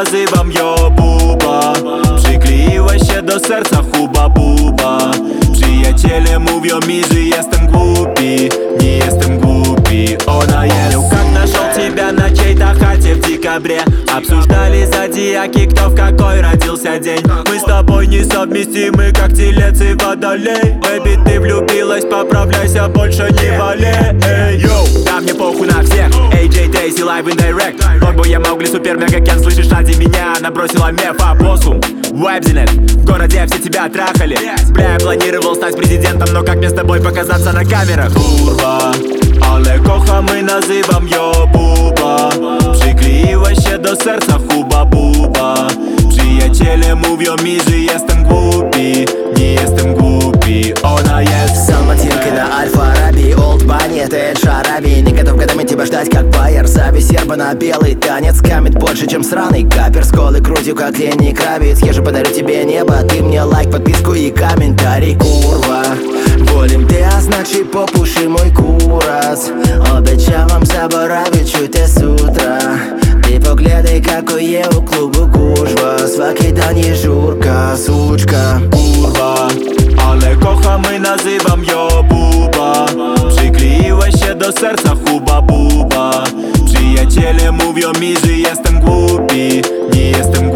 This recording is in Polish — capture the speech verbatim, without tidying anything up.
nazywam ją Buba. Przykleiła się do serca huba buba. Przyjaciele mówią mi, że jestem głupi. Nie jestem głupi, ona jest. Как нашел тебя на чьей-то хате в декабре. Обсуждали зодиаки, кто в какой родился день. Мы с тобой несовместимы, как телец и водолей. Бэби, ты влюбилась, поправляйся, больше не болей. Йоу, да мне похуй на всех. эй джей Тейси, live and direct. Догбо я Маугли, супер мега кен. Слышишь, ради меня она бросила меф, опоссум. Вебзинет, в городе все тебя трахали. Бля, я планировал стать президентом, но как мне с тобой показаться на камерах? Kurwa, ale kochamy, nazywam ją Buba. Przykleiła się do serca huba buba. Przyjaciele mówią mi, że jestem głupi. Nie jestem głupi, ona jest. Салматинка на Альфа-Араби, Олд Банни, это Эдж Араби. Не готов годами тебя ждать, как байер. Зависть серба на белый танец, камет больше, чем сраный капер. С голой грудью, как Ленни Кравиц. Я же подарю тебе небо, ты мне лайк, подписку и комментарий. Kurwa, волім ти, а значить попуши мой курас. Обіцяvam заборавить чути з утра. Ти поглядай, какой є у клубу кужва. Свакидані журка, сучка. Kurwa, ale kochamy, nazywam ją Buba. Przykleiła się do serca huba buba. Przyjaciele mówią mi, że jestem głupi. Nie jestem głupi.